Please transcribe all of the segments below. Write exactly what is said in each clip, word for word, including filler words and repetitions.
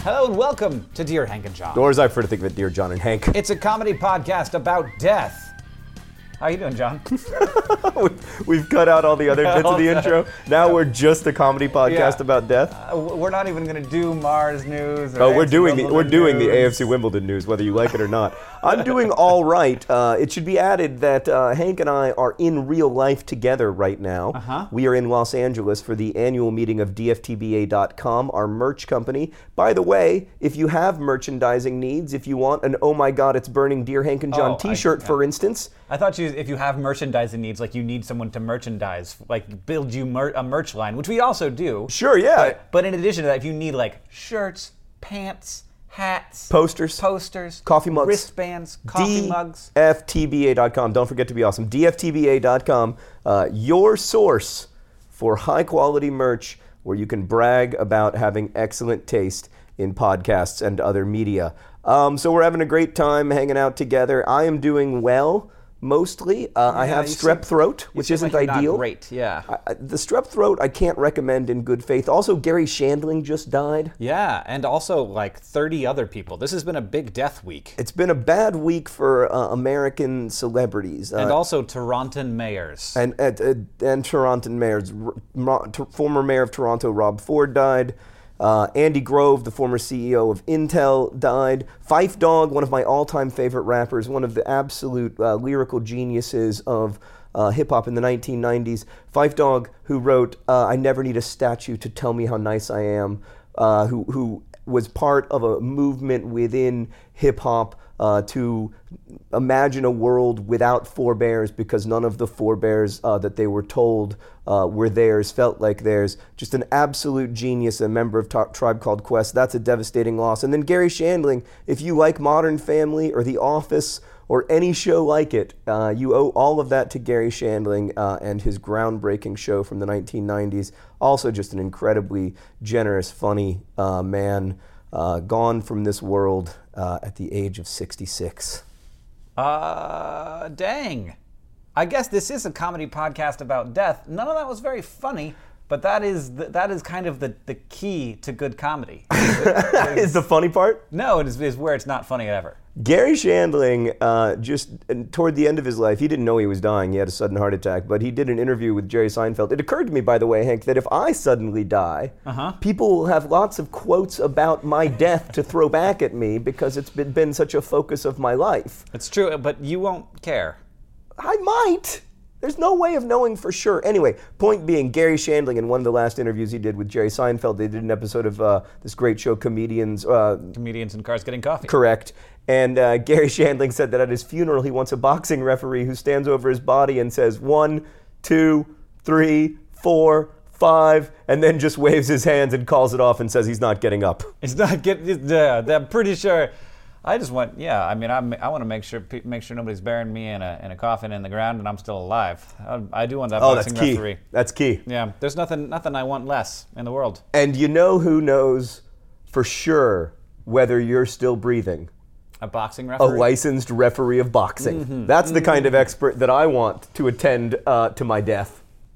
Hello and welcome to Dear Hank and John. Or as I prefer to think of it, Dear John and Hank. It's a comedy podcast about death. How you doing, John? We've cut out all the other bits of the intro. Now we're just a comedy podcast Yeah. about death. Uh, we're not even going to do Mars news. Or Oh, we're A F C doing the we're Wimbledon doing the news. A F C Wimbledon news, whether you like it or not. I'm doing all right. Uh, it should be added that uh, Hank and I are in real life together right now. Uh-huh. We are in Los Angeles for the annual meeting of D F T B A dot com, our merch company. By the way, if you have merchandising needs, if you want an Oh My God, It's Burning Dear Hank and John Oh, I- t-shirt, yeah. for instance. I thought you, if you have merchandising needs, like you need someone to merchandise, like build you mer- a merch line, which we also do. Sure, yeah. But, but in addition to that, if you need like shirts, pants, hats, Posters. posters, Coffee mugs. wristbands, coffee mugs. D F T B A dot com. Don't forget to be awesome. D F T B A dot com, uh, your source for high quality merch where you can brag about having excellent taste in podcasts and other media. Um, so we're having a great time hanging out together. I am doing well, mostly. Uh, I Yeah, have you strep seem- throat, You which seem isn't like you're ideal. Not great, yeah. I, I- the strep throat I can't recommend in good faith. Also, Gary Shandling just died. Yeah, and also like thirty other people. This has been a big death week. It's been a bad week for uh, American celebrities. And Uh, also Toronton mayors. And and, and, and Toronto mayors, R- Ro- t- former mayor of Toronto, Rob Ford, died. Uh, Andy Grove, the former C E O of Intel, died. Phife Dawg, one of my all-time favorite rappers, one of the absolute uh, lyrical geniuses of uh, hip-hop in the nineteen nineties. Phife Dawg, who wrote uh, I Never Need a Statue to Tell Me How Nice I Am, uh, who, who was part of a movement within hip-hop uh, to imagine a world without forebears because none of the forebears uh, that they were told uh, were theirs felt like theirs. Just an absolute genius, a member of T- Tribe Called Quest. That's a devastating loss. And then Gary Shandling, if you like Modern Family or The Office or any show like it, uh, you owe all of that to Gary Shandling uh, and his groundbreaking show from the nineteen nineties. Also just an incredibly generous, funny uh, man, uh, gone from this world uh, at the age of sixty-six. Uh, dang. I guess this is a comedy podcast about death. None of that was very funny, but that is the, that is kind of the, the key to good comedy. Is the funny part? No, it is, is where it's not funny ever. Gary Shandling, uh, just toward the end of his life, he didn't know he was dying. He had a sudden heart attack, but he did an interview with Jerry Seinfeld. It occurred to me, by the way, Hank, that if I suddenly die, Uh-huh. people will have lots of quotes about my death to throw back at me because it's been, been such a focus of my life. It's true, but you won't care. I might. There's no way of knowing for sure. Anyway, point being, Gary Shandling, in one of the last interviews he did with Jerry Seinfeld, they did an episode of uh, this great show, Comedians. Uh, Comedians in cars getting coffee. correct. And uh, Gary Shandling said that at his funeral, he wants a boxing referee who stands over his body and says, one, two, three, four, five, and then just waves his hands and calls it off and says he's not getting up. It's not getting. Yeah, I'm pretty sure. I just want. Yeah, I mean, I'm, I want to make sure pe- make sure nobody's burying me in a in a coffin in the ground and I'm still alive. I, I do want that Oh, that's boxing key. referee. That's key. Yeah, there's nothing nothing I want less in the world. And you know who knows for sure whether you're still breathing? A boxing A referee. licensed referee of boxing. Mm-hmm. That's the kind of expert that I want to attend uh, to my death.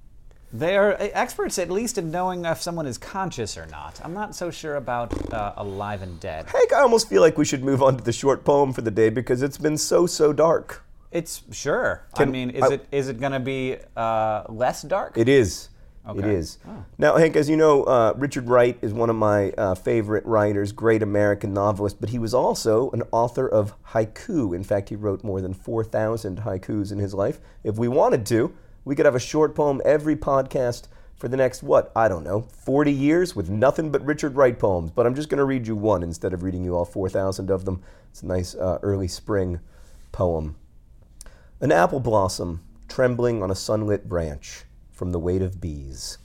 They are experts, at least, in knowing if someone is conscious or not. I'm not so sure about uh, alive and dead. Hank, I almost feel like we should move on to the short poem for the day because it's been so, so dark. It's sure. I Can- mean, is I- it is it going to be uh, less dark? It is. It Okay. is. Oh. Now, Hank, as you know, uh, Richard Wright is one of my uh, favorite writers, great American novelist, but he was also an author of haiku. In fact, he wrote more than four thousand haikus in his life. If we wanted to, we could have a short poem every podcast for the next, what, I don't know, forty years with nothing but Richard Wright poems. But I'm just going to read you one instead of reading you all four thousand of them. It's a nice uh, early spring poem. An apple blossom trembling on a sunlit branch from the weight of bees.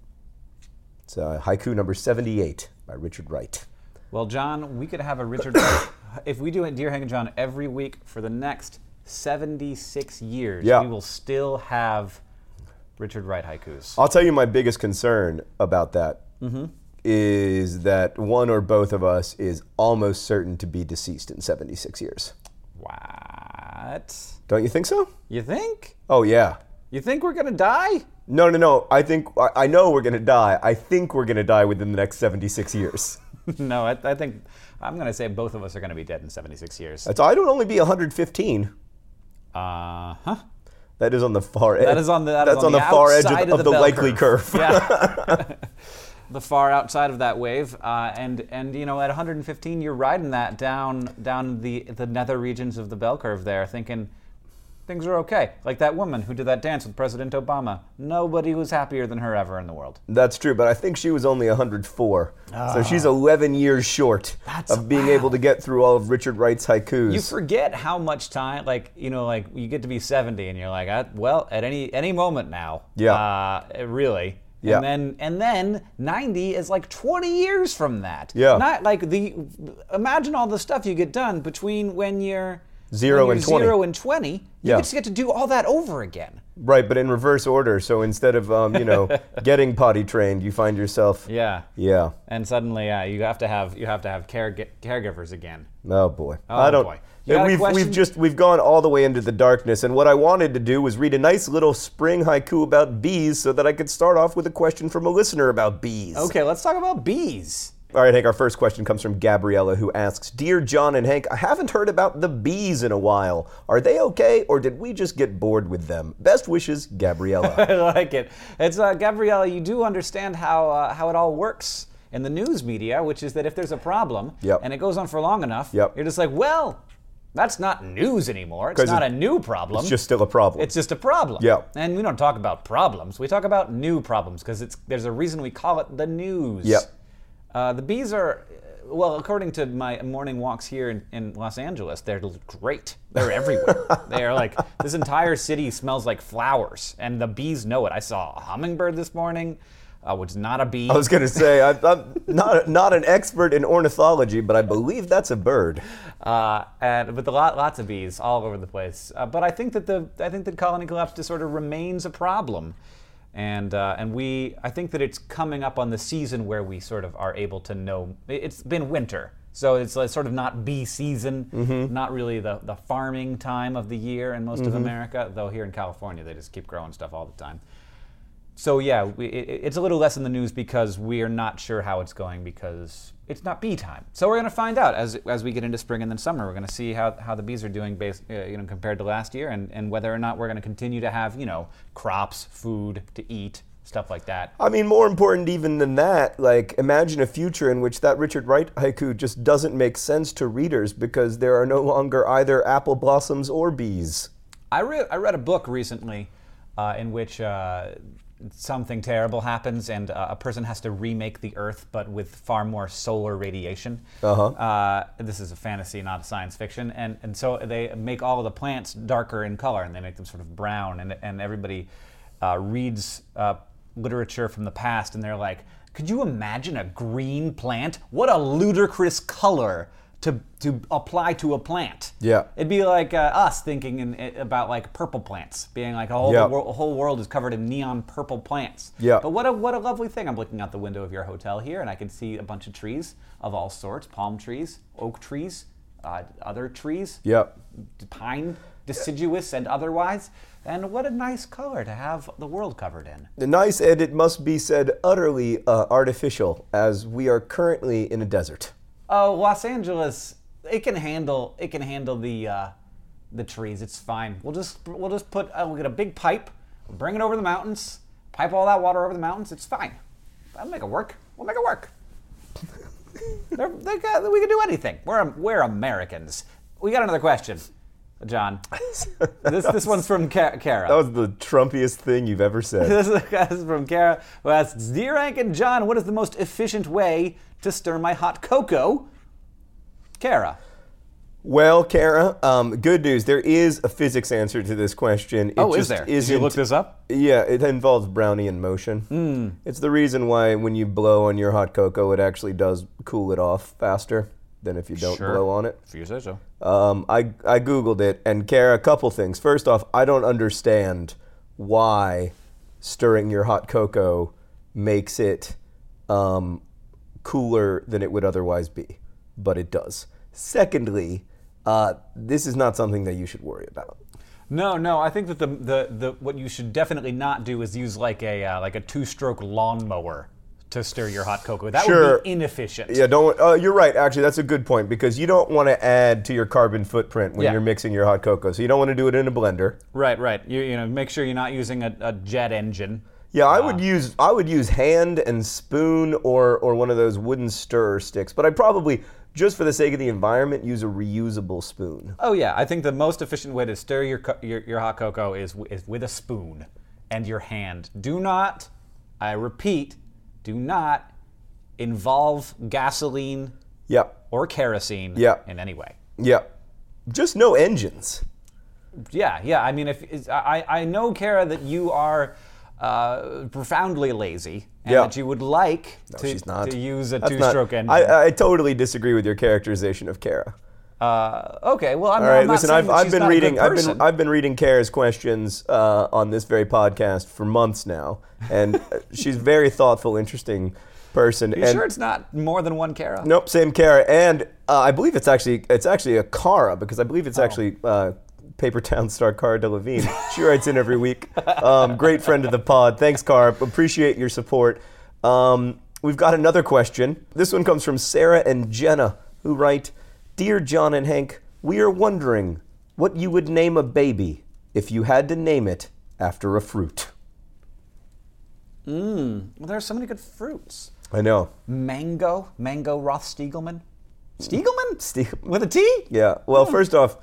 It's uh, haiku number seventy-eight by Richard Wright. Well, John, we could have a Richard Wright. If we do it, Dear Hank and John, every week for the next seventy-six years, Yeah. we will still have Richard Wright haikus. I'll tell you my biggest concern about that Mm-hmm. is that one or both of us is almost certain to be deceased in seventy-six years. What? Don't you think so? You think? Oh, yeah. You think we're gonna die? No, no, no. I think, I I know we're going to die. I think we're going to die within the next seventy-six years. no, I, I think I'm going to say both of us are going to be dead in seventy-six years. So I'd only be one hundred fifteen. Uh huh. That is on the far edge. That is on the that That's is on, on the, the far edge of, outside of of the, bell likely curve. curve. Yeah. The far outside of that wave, uh, and and you know at one hundred fifteen you're riding that down down the the nether regions of the bell curve there, thinking things are okay. Like that woman who did that dance with President Obama. Nobody was happier than her ever in the world. That's true, but I think she was only one hundred four. Oh. So she's eleven years short That's, of being wow. able to get through all of Richard Wright's haikus. You forget how much time, like, you know, like you get to be seventy and you're like, I, well, at any any moment now. Yeah. Uh, really. Yeah. And then and then ninety is like twenty years from that. Yeah. Not like the imagine all the stuff you get done between when you're Zero when and you're twenty. Zero and twenty. You Yeah. just get to do all that over again. Right, but in reverse order. So instead of, um, you know, getting potty trained, you find yourself... Yeah. Yeah. And suddenly, yeah, you have to have you have to have care, caregivers again. Oh boy. Oh, I don't. boy. You got a we've question? we've just we've gone all the way into the darkness, and what I wanted to do was read a nice little spring haiku about bees, so that I could start off with a question from a listener about bees. Okay, let's talk about bees. All right, Hank. Our first question comes from Gabriella, who asks, "Dear John and Hank, I haven't heard about the bees in a while. Are they okay, or did we just get bored with them? Best wishes, Gabriella." I like it. It's uh, Gabriella. You do understand how uh, how it all works in the news media, which is that if there's a problem Yep. and it goes on for long enough, Yep. you're just like, well, that's not news anymore. It's 'Cause not it- a new problem. It's just still a problem. It's just a problem. Yeah. And we don't talk about problems. We talk about new problems because it's there's a reason we call it the news. Yep. Uh, the bees are, well, according to my morning walks here in, in Los Angeles, they're great. They're everywhere. They are like, this entire city smells like flowers, and the bees know it. I saw a hummingbird this morning, uh, which is not a bee. I was going to say, I, I'm not not an expert in ornithology, but I believe that's a bird. Uh, and but the lot, lots of bees all over the place. Uh, but I think that the I think that colony collapse disorder remains a problem, and uh, and we I think that it's coming up on the season where we sort of are able to know. It's been winter, so it's like sort of not bee season, Mm-hmm. not really the the farming time of the year in most Mm-hmm. of America. Though here in California they just keep growing stuff all the time. So yeah, we, it, it's a little less in the news because we are not sure how it's going because it's not bee time. So we're going to find out as as we get into spring and then summer. We're going to see how, how the bees are doing based, uh, you know, compared to last year, and, and whether or not we're going to continue to have, you know, crops, food to eat, stuff like that. I mean, more important even than that, like, imagine a future in which that Richard Wright haiku just doesn't make sense to readers because there are no longer either apple blossoms or bees. I read I read a book recently uh, in which uh, something terrible happens and uh, a person has to remake the Earth, but with far more solar radiation. Uh-huh. Uh, this is a fantasy, not a science fiction, and and so they make all of the plants darker in color, and they make them sort of brown, and and everybody uh, reads uh, literature from the past, and they're like, could you imagine a green plant? What a ludicrous color to to apply to a plant. Yeah. It'd be like uh, us thinking in, in, about like purple plants, being like a whole Yeah. the wor- whole world is covered in neon purple plants. Yeah. But what a what a lovely thing! I'm looking out the window of your hotel here, and I can see a bunch of trees of all sorts: palm trees, oak trees, uh, other trees, Yep. pine, deciduous and otherwise. And what a nice color to have the world covered in. The nice, and it must be said, utterly uh, artificial, as we are currently in a desert. Oh, Los Angeles, it can handle it can handle the uh, the trees. It's fine. We'll just we'll just put uh, we'll get a big pipe, bring it over the mountains, pipe all that water over the mountains. It's fine. That'll make it work. We'll make it work. They're, they got, we can do anything. We're we're Americans. We got another question, John. This this one's from Ka- Kara. That was the Trumpiest thing you've ever said. This is this is from Kara, who asks, Dear Hank and John, what is the most efficient way to stir my hot cocoa? Kara. Well, Kara, um, good news. There is a physics answer to this question. It Oh, is just there? Did you isn't- look this up? Yeah, it involves Brownian motion. Hmm. It's the reason why when you blow on your hot cocoa, it actually does cool it off faster than if you don't Sure. blow on it. If you say so. Um, I, I Googled it, and Kara, a couple things. First off, I don't understand why stirring your hot cocoa makes it um, cooler than it would otherwise be, but it does. Secondly, uh, this is not something that you should worry about. No, no. I think that the, the, the what you should definitely not do is use like a uh, like a two-stroke lawnmower to stir your hot cocoa. That Sure. would be inefficient. Yeah, don't. Uh, you're right. Actually, that's a good point because you don't want to add to your carbon footprint when Yeah. you're mixing your hot cocoa. So you don't want to do it in a blender. Right, right. You, you know, make sure you're not using a, a jet engine. Yeah, I would use I would use hand and spoon or or one of those wooden stirrer sticks. But I'd probably, just for the sake of the environment, use a reusable spoon. Oh yeah, I think the most efficient way to stir your co- your, your hot cocoa is w- is with a spoon and your hand. Do not, I repeat, do not involve gasoline Yep. or kerosene Yeah. in any way. Yep. Just no engines. Yeah, yeah. I mean, if is- I I know, Kara, that you are uh, profoundly lazy and Yeah. that you would like to, She's not. to use a That's not- two-stroke engine. I, I totally disagree with your characterization of Kara. uh, okay, well, I'm, All right, I'm not listen. saying I've, that I've she's been not a good reading. I've been person. I've been reading Kara's questions uh, on this very podcast for months now, and uh, she's a very thoughtful, interesting person. Are you and sure it's not more than one Kara? Nope, same Kara, and uh, I believe it's actually it's actually a Kara because I believe it's actually uh, Paper Town star Cara Delevingne. She writes in every week. Um, great friend of the pod. Thanks, Cara. Appreciate your support. Um, we've got another question. This one comes from Sarah and Jenna, who write, "Dear John and Hank, we are wondering what you would name a baby if you had to name it after a fruit." Well, there are so many good fruits. I know. Mango, mango Roth Stiegelman. Stiegelman? Ste- With a T? Yeah. Well, first off,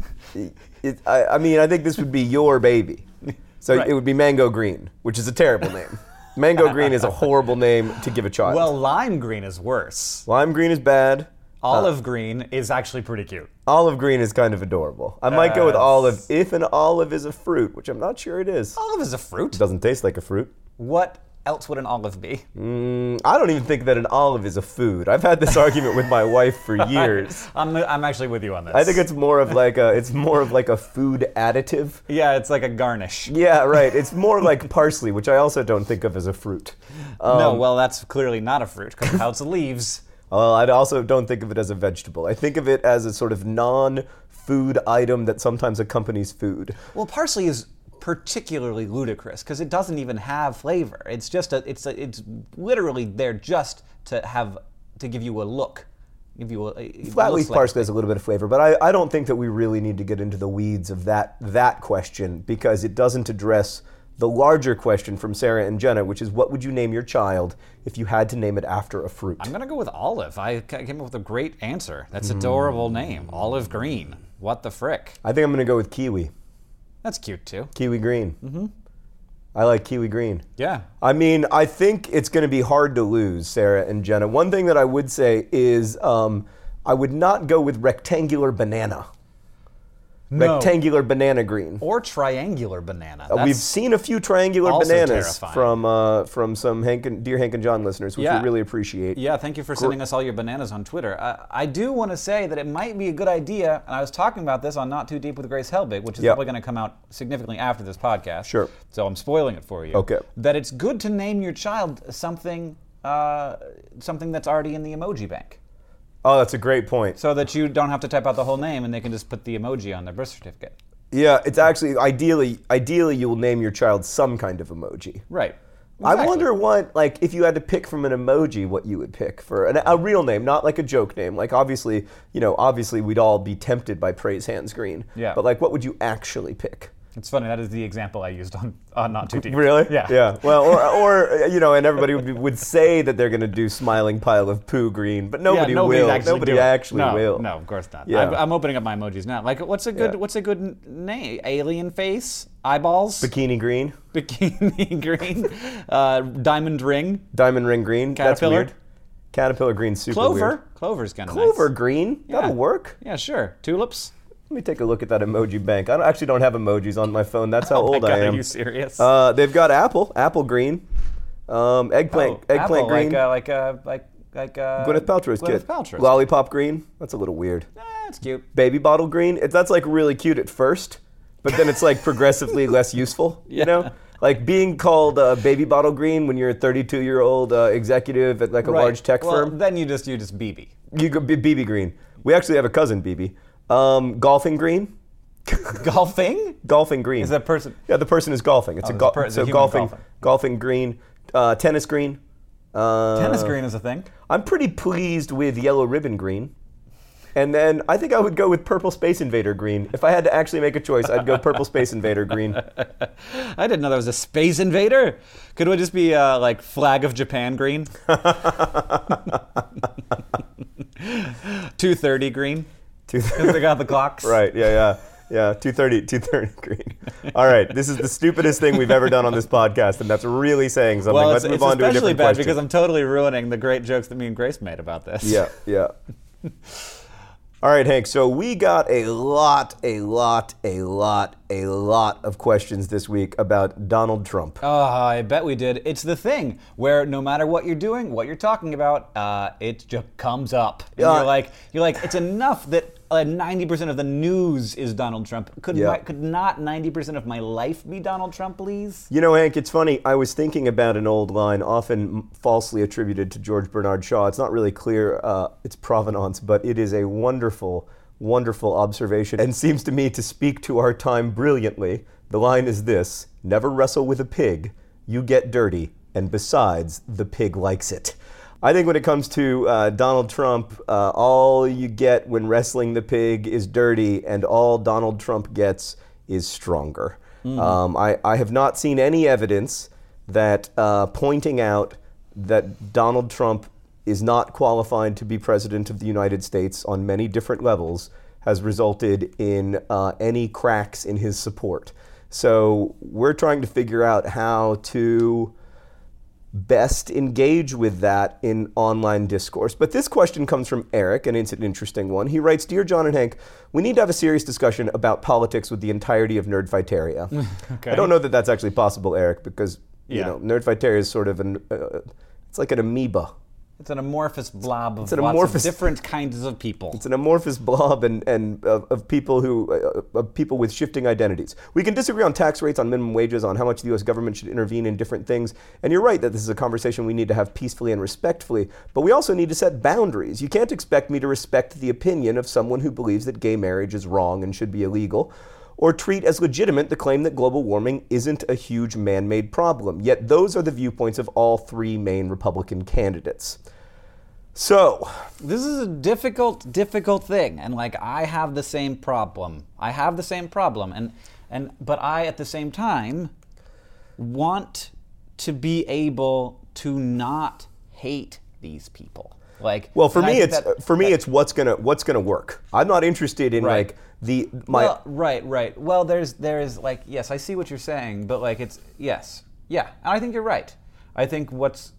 it, I, I mean, I think this would be your baby. So Right. it would be Mango Green, which is a terrible name. Mango Green is a horrible name to give a child. Well, lime green is worse. Lime Green is bad. Olive green is actually pretty cute. Olive Green is kind of adorable. I might go with Uh, olive if an olive is a fruit, which I'm not sure it is. Olive is a fruit. It doesn't taste like a fruit. What else would an olive be? Mm, I don't even think that an olive is a food. I've had this argument with my wife for years. I'm, I'm actually with you on this. I think it's more of like a it's more of like a food additive. Yeah, it's like a garnish. Yeah, right. It's more like parsley, which I also don't think of as a fruit. Um, no, well, that's clearly not a fruit because of how it's leaves. Well, I also don't think of it as a vegetable. I think of it as a sort of non-food item that sometimes accompanies food. Well, parsley is particularly ludicrous because it doesn't even have flavor. It's just a, it's a, it's literally there just to have to give you a look, give you a, a Flat looks leaf like- parsley has a little bit of flavor, but I, I don't think that we really need to get into the weeds of that that question because it doesn't address the larger question from Sarah and Jenna, which is what would you name your child if you had to name it after a fruit? I'm gonna go with olive. I ca- came up with a great answer. That's an adorable name, olive green. What the frick? I think I'm going to go with kiwi. That's cute too. Kiwi green. Mm-hmm. I like kiwi green. Yeah. I mean, I think it's going to be hard to lose, Sarah and Jenna. One thing that I would say is um, I would not go with rectangular banana. No. Rectangular banana green. Or triangular banana. Uh, We've That's- seen a few triangular also bananas terrifying. from uh, from some Hank and, Dear Hank and John listeners, which Yeah. we really appreciate. Yeah, thank you for sending us all your bananas on Twitter. Uh, I do want to say that it might be a good idea, and I was talking about this on Not Too Deep with Grace Helbig, which is Yeah. probably going to come out significantly after this podcast. Sure. So I'm spoiling it for you. Okay. That it's good to name your child something, uh, something that's already in the emoji bank, Oh, that's a great point. so that you don't have to type out the whole name and they can just put the emoji on their birth certificate. Yeah, it's actually ideally ideally you will name your child some kind of emoji. Right. I Exactly. wonder what, like, if you had to pick from an emoji, what you would pick for an, a real name, not like a joke name. Like, obviously, you know, obviously we'd all be tempted by Praise Hands Green. Yeah. But, like, what would you actually pick? It's funny. That is the example I used on, on Not Too Deep. Really? Yeah. Yeah. Well, or, or you know, and everybody would, would say that they're going to do Smiling Pile of Poo Green, but nobody yeah, nobody'd will. Actually Nobody do it. actually no, will. No, of course not. Yeah. I'm, I'm opening up my emojis now. Like, what's a good Yeah. what's a good n- name? Alien face, eyeballs, Bikini Green, bikini green, uh, diamond ring, Diamond Ring Green. That's Caterpillar. weird. Caterpillar Green, super clover. weird. Clover's kind of Clover nice. Green. That'll Yeah. work. Yeah, sure. Tulips. Let me take a look at that emoji bank. I don't, actually don't have emojis on my phone. That's how Oh my old God, I am. Are you serious? Uh, they've got apple, apple green, um, eggplant, oh, eggplant apple, green. like uh, like uh, like like uh, Gwyneth Paltrow's Gwyneth kid. Paltrow's. Lollipop green. That's a little weird. Eh, it's cute. Baby bottle green. It, that's like really cute at first, but then it's like progressively less useful. You know, like being called uh, baby bottle green when you're a thirty-two year old uh, executive at like a Right. large tech well, firm. Then you just you just B B. You go B B green. We actually have a cousin B B. Um, golfing green. Golfing? Golfing green. Is that person? Yeah, the person is golfing. It's Oh, a it's go- a per- it's a so human golfing, golfing. golfing green, uh, tennis green. Uh, Tennis green is a thing. I'm pretty pleased with yellow ribbon green. And then I think I would go with purple Space Invader green. If I had to actually make a choice, I'd go purple Space Invader green. I didn't know there was a Space Invader. Could it just be uh, like Flag of Japan green? two thirty green. Because they got the clocks. Right, yeah, yeah. Yeah, two thirty, two thirty green. All right, this is the stupidest thing we've ever done on this podcast, and that's really saying something. Well, Let's it's, move it's on to a especially different bad question. because I'm totally ruining the great jokes that me and Grace made about this. Yeah, yeah. All right, Hank, so we got a lot, a lot, a lot, a lot of questions this week about Donald Trump. Oh, I bet we did. It's the thing where no matter what you're doing, what you're talking about, uh, it just comes up. And Uh, you're like, you're like, it's enough that uh, ninety percent of the news is Donald Trump. Could Yeah. my, could not ninety percent of my life be Donald Trump, please? You know, Hank, it's funny. I was thinking about an old line, often falsely attributed to George Bernard Shaw. It's not really clear uh, its provenance, but it is a wonderful, wonderful observation and seems to me to speak to our time brilliantly. The line is this: never wrestle with a pig. You get dirty, and besides, the pig likes it. I think when it comes to uh, Donald Trump, uh, all you get when wrestling the pig is dirty, and all Donald Trump gets is stronger. Mm. Um, I, I have not seen any evidence that uh, pointing out that Donald Trump is not qualified to be president of the United States on many different levels has resulted in uh, any cracks in his support. So we're trying to figure out how to best engage with that in online discourse. But this question comes from Eric, and it's an interesting one. He writes, Dear John and Hank, we need to have a serious discussion about politics with the entirety of Nerdfighteria. Okay. I don't know that that's actually possible, Eric, because you Yeah. know Nerdfighteria is sort of an, uh, it's like an amoeba. It's an amorphous blob of It's an lots amorphous- of different kinds of people. It's an amorphous blob and, and of, of people who uh, of people with shifting identities. We can disagree on tax rates, on minimum wages, on how much the U S government should intervene in different things. And you're right that this is a conversation we need to have peacefully and respectfully. But we also need to set boundaries. You can't expect me to respect the opinion of someone who believes that gay marriage is wrong and should be illegal, or treat as legitimate the claim that global warming isn't a huge man-made problem. Yet those are the viewpoints of all three main Republican candidates. So, This is a difficult, difficult thing, and like I have the same problem. I have the same problem, and and but I at the same time want to be able to not hate these people. Like, well, for and I me, think it's that- for me, that- it's what's gonna what's gonna work. I'm not interested in Right. like the my. Well, right, right. Well, there's there's like yes, I see what you're saying, but like it's yes, yeah, and I think you're right. I think what's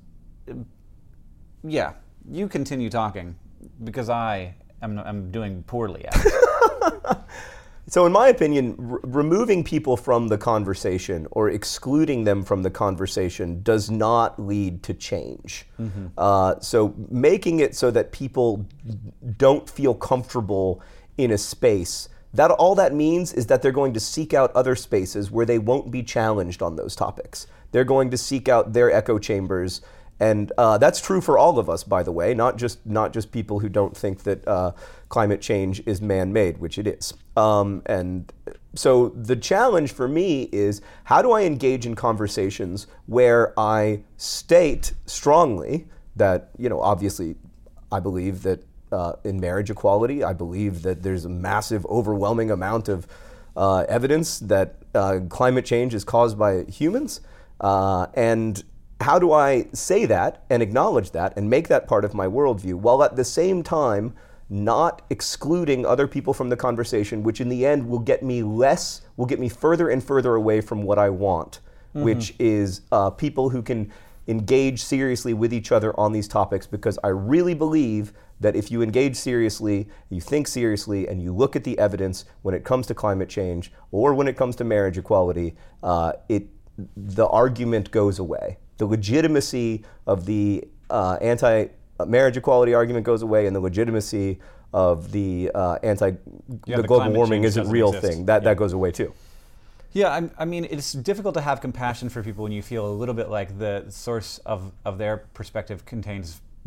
yeah. You continue talking because I am I'm doing poorly at it. So in my opinion, r- removing people from the conversation or excluding them from the conversation does not lead to change. Mm-hmm. Uh, so making it so that people don't feel comfortable in a space, that all that means is that they're going to seek out other spaces where they won't be challenged on those topics. They're going to seek out their echo chambers. And uh, that's true for all of us, by the way, not just not just people who don't think that uh, climate change is man-made, which it is. Um, and so the challenge for me is, how do I engage in conversations where I state strongly that, you know, obviously I believe that uh, in marriage equality, I believe that there's a massive, overwhelming amount of uh, evidence that uh, climate change is caused by humans. Uh, and how do I say that and acknowledge that and make that part of my worldview, while at the same time not excluding other people from the conversation, which in the end will get me less, will get me further and further away from what I want, mm-hmm. which is uh, people who can engage seriously with each other on these topics, because I really believe that if you engage seriously, you think seriously, and you look at the evidence when it comes to climate change or when it comes to marriage equality, uh, it the argument goes away. The legitimacy of the uh, anti-marriage equality argument goes away, and the legitimacy of the uh, anti Yeah, the, the global climate warming change isn't doesn't real exist. thing. That Yeah. that goes away too. Yeah, I, I mean, it's difficult to have compassion for people when you feel a little bit like the source of, of their perspective contains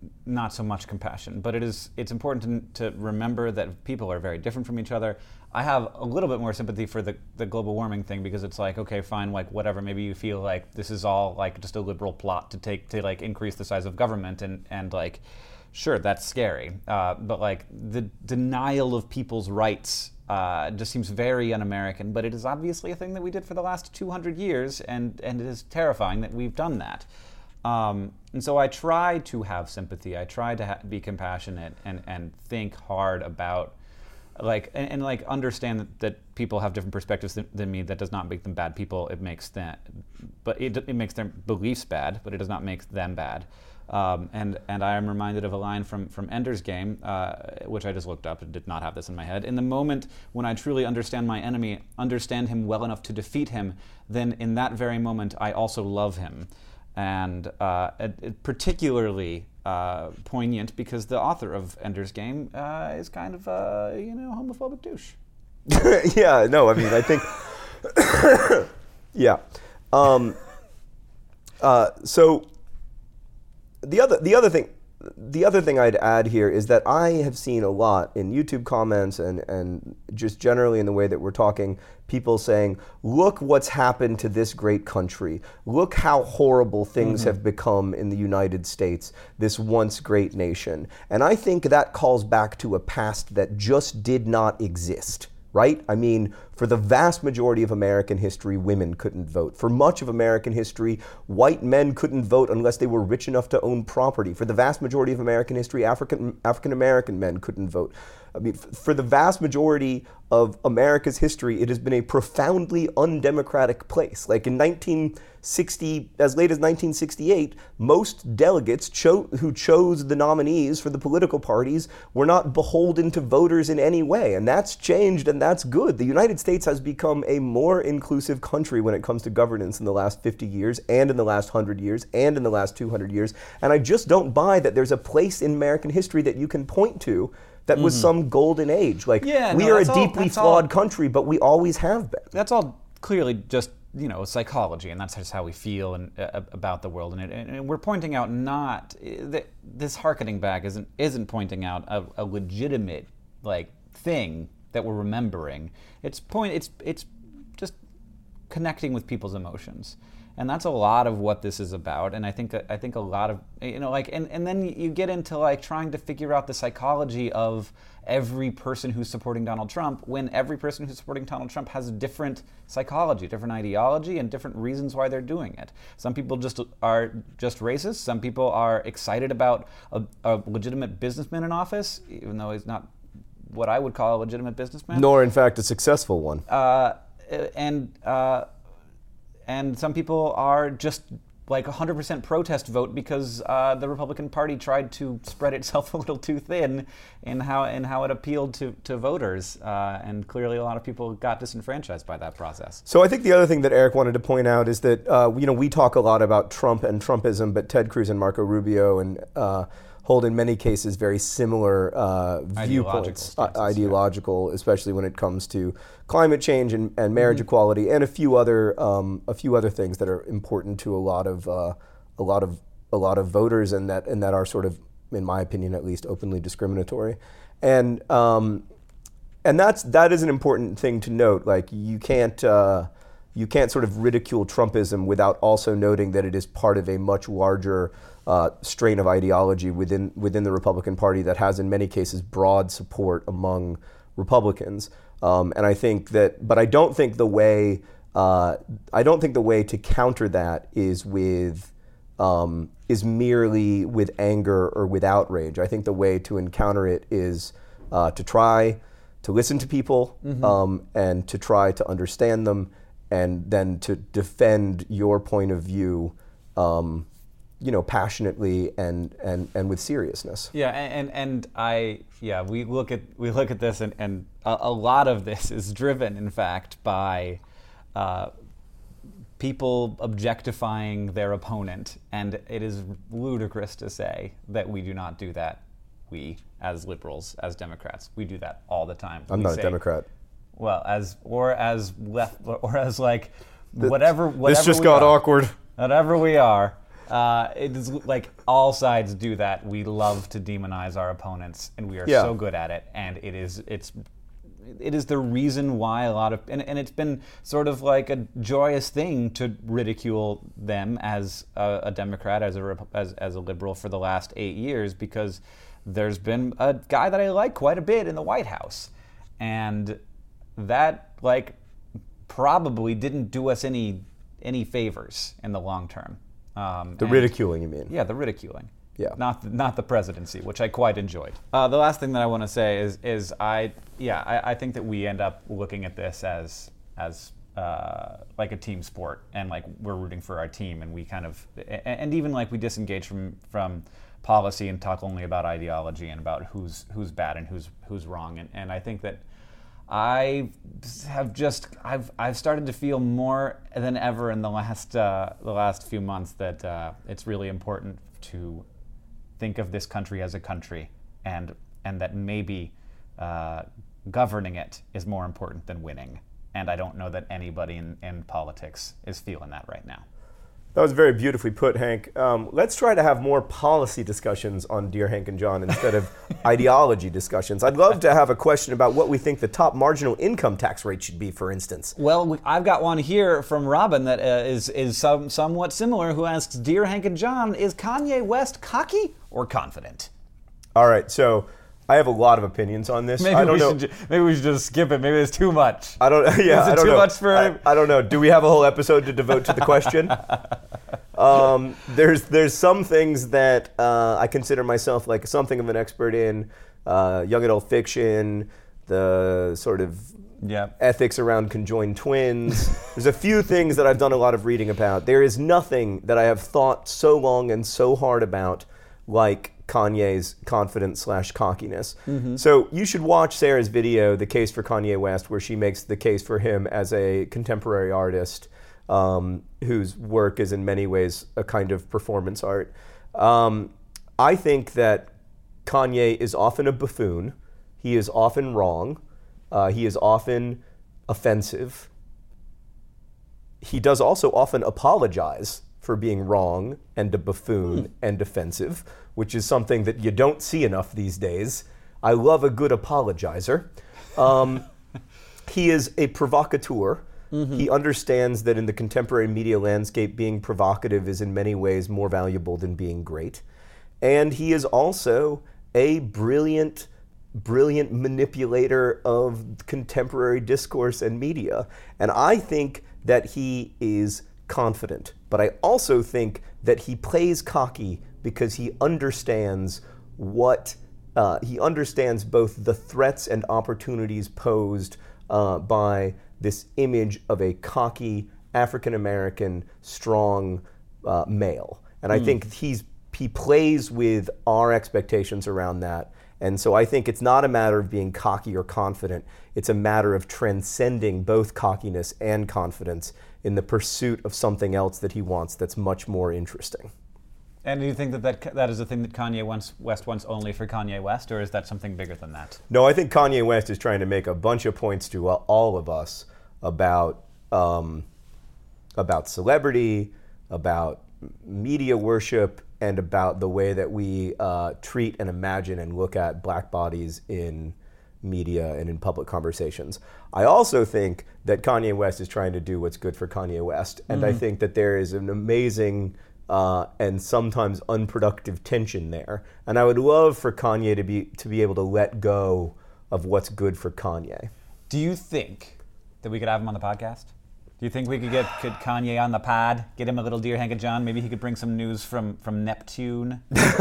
not so much compassion, but it is it's important to, to remember that people are very different from each other. I have a little bit more sympathy for the, the global warming thing because it's like, okay, fine, like whatever, maybe you feel like this is all like just a liberal plot to take to like increase the size of government and, and like sure, that's scary. Uh, but like the denial of people's rights uh, just seems very un-American, but it is obviously a thing that we did for the last two hundred years, and, and it is terrifying that we've done that. Um, and so I try to have sympathy. I try to ha- be compassionate and, and think hard about, like, and, and like understand that, that people have different perspectives than, than me. That does not make them bad people. It makes them, but it, it makes their beliefs bad, but it does not make them bad. Um, and and I am reminded of a line from, from Ender's Game, uh, which I just looked up and did not have this in my head. In the moment when I truly understand my enemy, understand him well enough to defeat him, then in that very moment I also love him. And uh, it, it particularly uh, poignant because the author of Ender's Game uh, is kind of a, you know, homophobic douche. Yeah, no, I mean, I think, yeah. Um, uh, so the other, the other thing, the other thing I'd add here is that I have seen a lot in YouTube comments and, and just generally in the way that we're talking, people saying, look what's happened to this great country. Look how horrible things mm-hmm. have become in the United States, this once great nation. And I think that calls back to a past that just did not exist. Right? I mean, for the vast majority of American history, women couldn't vote. For much of American history, white men couldn't vote unless they were rich enough to own property. For the vast majority of American history, African African-American men couldn't vote. I mean, f- for the vast majority of America's history, it has been a profoundly undemocratic place. Like in nineteen sixty, as late as nineteen sixty-eight, most delegates cho- who chose the nominees for the political parties were not beholden to voters in any way. And that's changed, and that's good. The United States has become a more inclusive country when it comes to governance in the last fifty years, and in the last one hundred years, and in the last two hundred years. And I just don't buy that there's a place in American history that you can point to that was mm-hmm. some golden age. Like, yeah, we no, are a all, deeply flawed all, country, but we always have been. That's all clearly just, you know, psychology, and that's just how we feel and uh, about the world. And, it, and we're pointing out not that this harkening back isn't isn't pointing out a, a legitimate like thing that we're remembering. It's point. It's it's just connecting with people's emotions. And that's a lot of what this is about. And I think I think a lot of, you know, like, and, and then you get into like trying to figure out the psychology of every person who's supporting Donald Trump, when every person who's supporting Donald Trump has different psychology, different ideology, and different reasons why they're doing it. Some people just are just racist. Some people are excited about a, a legitimate businessman in office, even though he's not what I would call a legitimate businessman. Nor, in fact, a successful one. Uh, and... Uh, And some people are just like one hundred percent protest vote because uh, the Republican Party tried to spread itself a little too thin in how in how it appealed to, to voters. Uh, and clearly a lot of people got disenfranchised by that process. So I think the other thing that Eric wanted to point out is that, uh, you know, we talk a lot about Trump and Trumpism, but Ted Cruz and Marco Rubio and uh, hold in many cases very similar uh, viewpoints, stances, uh, ideological, yeah. especially when it comes to climate change and, and marriage mm-hmm. equality, and a few other um, a few other things that are important to a lot of uh, a lot of a lot of voters, and that and that are sort of, in my opinion, at least, openly discriminatory, and um, and that's that is an important thing to note. Like you can't. Uh, You can't sort of ridicule Trumpism without also noting that it is part of a much larger uh, strain of ideology within within the Republican Party that has, in many cases, broad support among Republicans. Um, and I think that, but I don't think the way uh, I don't think the way to counter that is with um, is merely with anger or with outrage. I think the way to encounter it is uh, to try to listen to people mm-hmm. um, and to try to understand them, and then to defend your point of view, um, you know, passionately and, and, and with seriousness. Yeah, and and I yeah we look at we look at this, and, and a, a lot of this is driven, in fact, by uh, people objectifying their opponent, and it is ludicrous to say that we do not do that. We, as liberals, as Democrats, we do that all the time. I'm we not say, a Democrat. Well, as or as left or as like whatever. whatever this just we got are, awkward. Whatever we are, Uh, it is like all sides do that. We love to demonize our opponents, and we are Yeah. so good at it. And it is it's it is the reason why a lot of and, and it's been sort of like a joyous thing to ridicule them as a, a Democrat, as a Rep- as as a liberal for the last eight years, because there's been a guy that I like quite a bit in the White House, and that like probably didn't do us any any favors in the long term. Um, The and- ridiculing, you mean? Yeah, the ridiculing. Yeah. Not the, not the presidency, which I quite enjoyed. Uh, the last thing that I want to say is is I yeah I, I think that we end up looking at this as as uh, like a team sport, and like we're rooting for our team, and we kind of and, and even like we disengage from from policy and talk only about ideology and about who's who's bad and who's who's wrong, and, and I think that I have just I've I've started to feel more than ever in the last uh, the last few months that uh, it's really important to think of this country as a country, and and that maybe uh, governing it is more important than winning. And I don't know that anybody in, in politics is feeling that right now. That was very beautifully put, Hank. Um, let's try to have more policy discussions on Dear Hank and John instead of ideology discussions. I'd love to have a question about what we think the top marginal income tax rate should be, for instance. Well, we- I've got one here from Robin that uh, is is some, somewhat similar, who asks, Dear Hank and John, is Kanye West cocky or confident? All right, so I have a lot of opinions on this. Maybe I don't we know. should ju- maybe we should just skip it. Maybe it's too much. I don't. Yeah, Is it I don't too know. much for- I, I don't know. Do we have a whole episode to devote to the question? um, there's there's some things that uh, I consider myself like something of an expert in. Uh, young adult fiction, the sort of Yeah. ethics around conjoined twins. There's a few things that I've done a lot of reading about. There is nothing that I have thought so long and so hard about like Kanye's confidence slash cockiness. So you should watch Sarah's video, The Case for Kanye West, where she makes the case for him as a contemporary artist um, whose work is in many ways a kind of performance art. Um, I think that Kanye is often a buffoon. He is often wrong. Uh, he is often offensive. He does also often apologize for being wrong and a buffoon and offensive, which is something that you don't see enough these days. I love a good apologizer. Um, he is a provocateur. He understands that in the contemporary media landscape, being provocative is in many ways more valuable than being great. And he is also a brilliant, brilliant manipulator of contemporary discourse and media. And I think that he is confident. But I also think that he plays cocky because he understands what, uh, he understands both the threats and opportunities posed uh, by this image of a cocky, African-American, strong uh, male. And I think he's he plays with our expectations around that. And so I think it's not a matter of being cocky or confident. It's a matter of transcending both cockiness and confidence in the pursuit of something else that he wants that's much more interesting. And do you think that that, that is a thing that Kanye wants, West wants only for Kanye West, or is that something bigger than that? No, I think Kanye West is trying to make a bunch of points to uh, all of us about um, about celebrity, about media worship, and about the way that we uh, treat and imagine and look at black bodies in media and in public conversations. I also think that Kanye West is trying to do what's good for Kanye West, and I think that there is an amazing uh, and sometimes unproductive tension there. And I would love for Kanye to be to be able to let go of what's good for Kanye. Do you think that we could have him on the podcast? Do you think we could get could Kanye on the pod, get him a little Dear Hank and John? Maybe he could bring some news from, from Neptune.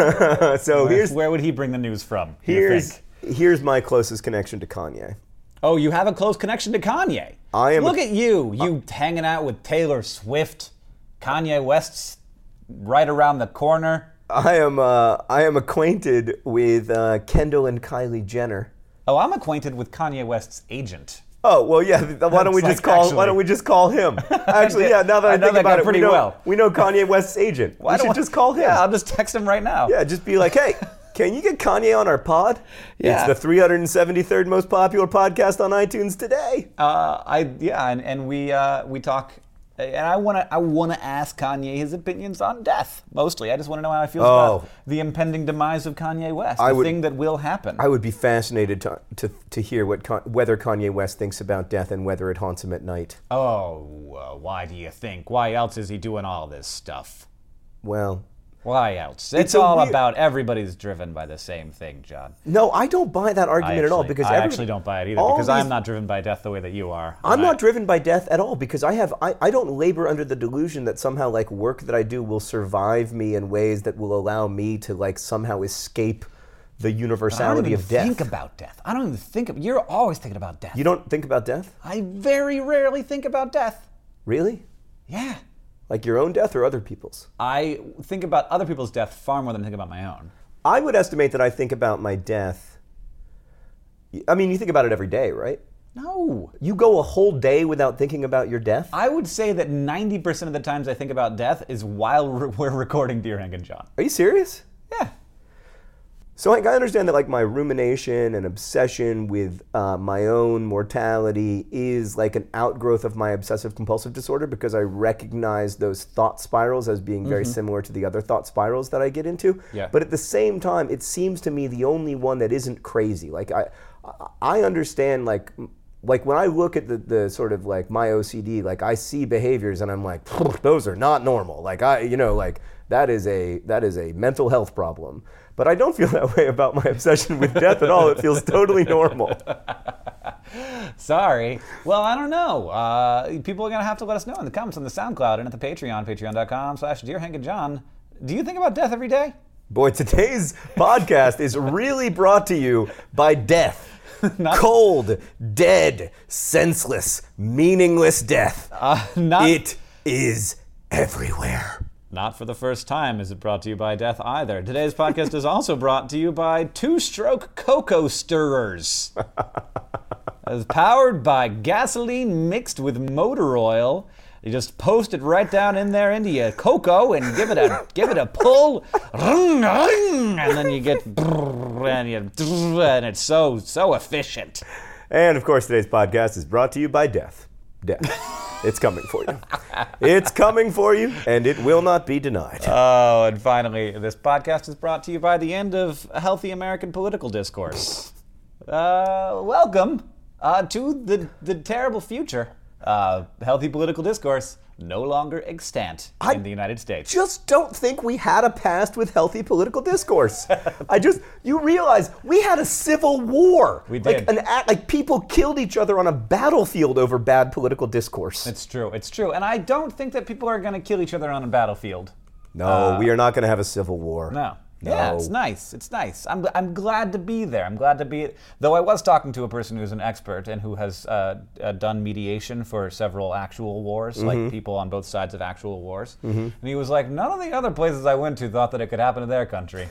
So Where, here's where would he bring the news from? do you here's think? here's my closest connection to Kanye. Oh, you have a close connection to Kanye. I am a- Look at you. You hanging out with Taylor Swift. Kanye West's right around the corner. I am uh, I am acquainted with uh, Kendall and Kylie Jenner. Oh, I'm acquainted with Kanye West's agent. Oh well, yeah. th- Why don't we That's just like call? actually- Why don't we just call him? Actually, yeah. Now that I, I know think that about guy it, we pretty know well. we know Kanye West's agent. Why we don't should just call him. Yeah, I'll just text him right now. Yeah, just be like, hey, can you get Kanye on our pod? Yeah. It's the three hundred seventy-third most popular podcast on iTunes today. Uh, I yeah, and, and we uh, we talk And I want to I want to ask Kanye his opinions on death, mostly. I just want to know how he feels Oh. about the impending demise of Kanye West, I the would- thing that will happen. I would be fascinated to to, to hear what Con- whether Kanye West thinks about death and whether it haunts him at night. oh, uh, why do you think? Why else is he doing all this stuff? Well, Why else? It's, It's a all weird- about everybody's driven by the same thing, John. no, I don't buy that I argument actually, at all because I every- actually don't buy it either all because I'm these- not driven by death the way that you are. I'm And not I- driven by death at all because I have I, I don't labor under the delusion that somehow like work that I do will survive me in ways that will allow me to like somehow escape the I don't universality even of death. think about death. I don't even think of. You're always thinking about death. You don't think about death? I very rarely think about death. Really? Yeah. Like your own death or other people's? I think about other people's death far more than I think about my own. I would estimate that I think about my death. I mean, you think about it every day, right? No. You go a whole day without thinking about your death? I would say that ninety percent of the times I think about death is while re- we're recording Dear Hank and John. Are you serious? Yeah. So like, I understand that like my rumination and obsession with uh, my own mortality is like an outgrowth of my obsessive compulsive disorder because I recognize those thought spirals as being very similar to the other thought spirals that I get into. Yeah. But at the same time, it seems to me the only one that isn't crazy. Like I, I understand like. Like when I look at the, the sort of like my O C D, like I see behaviors and I'm like, those are not normal. Like I, you know, like that is a that is a mental health problem. But I don't feel that way about my obsession with death at all. It feels totally normal. Sorry. Well, I don't know. Uh, people are going to have to let us know in the comments on the SoundCloud and at the Patreon, patreon.com slash Dear Hank and John. Do you think about death every day? Boy, today's podcast is really brought to you by death. Not- Cold, dead, senseless, meaningless death. Uh, not, It is everywhere. not for the first time is it brought to you by death either. Today's podcast is also brought to you by Two-Stroke Cocoa Stirrers. It's powered by gasoline mixed with motor oil. You just post it right down in there into your cocoa and give it a give it a pull, and then you get and, you, and it's so so efficient. And of course, today's podcast is brought to you by death. Death. It's coming for you. It's coming for you, and it will not be denied. Oh, and finally, this podcast is brought to you by the end of healthy American political discourse. Uh, welcome uh, to the the terrible future. Uh, healthy political discourse no longer extant I- in the United States. Just don't think we had a past with healthy political discourse. I just, you realize we had a civil war. We Like did. an act, like people killed each other on a battlefield over bad political discourse. It's true. It's true. And I don't think that people are going to kill each other on a battlefield. no, we are not going to have a civil war. No. No. Yeah, it's nice. It's nice. I'm, I'm glad to be there. I'm glad to be. Though I was talking to a person who's an expert and who has uh, uh, done mediation for several actual wars, Mm-hmm. like people on both sides of actual wars. And he was like, none of the other places I went to thought that it could happen to their country.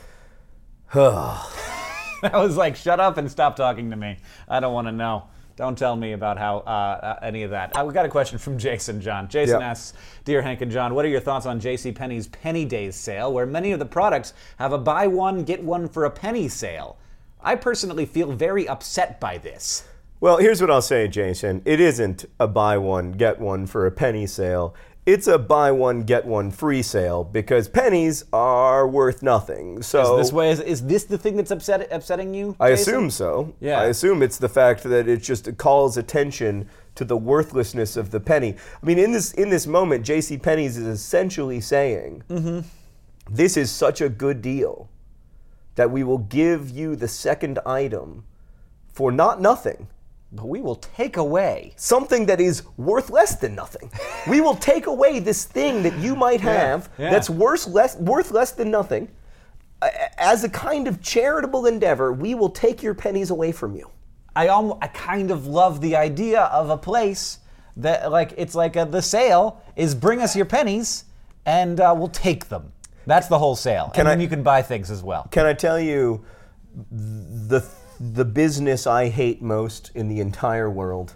I was like, shut up and stop talking to me. I don't want to know. Don't tell me about how uh, any of that. Uh, we got a question from Jason John. Jason Yep. asks, Dear Hank and John, what are your thoughts on JCPenney's Penny Days sale, where many of the products have a buy one, get one for a penny sale? I personally feel very upset by this. Well, here's what I'll say, Jason. It isn't a buy one, get one for a penny sale. It's a buy one, get one free sale because pennies are worth nothing. So Is this way? Is, is this the thing that's upset, upsetting you? I Jason? assume so. Yeah. I assume it's the fact that it just calls attention to the worthlessness of the penny. I mean, in this in this moment, JCPenney's is essentially saying, this is such a good deal that we will give you the second item for not nothing. But we will take away. Something that is worth less than nothing. We will take away this thing that you might have yeah. that's worth less, worth less than nothing. A- As a kind of charitable endeavor, we will take your pennies away from you. I almost, I kind of love the idea of a place that, like, it's like a, the sale is bring us your pennies and uh, we'll take them. That's the whole sale. Can and then I- you can buy things as well. Can I tell you the the business I hate most in the entire world?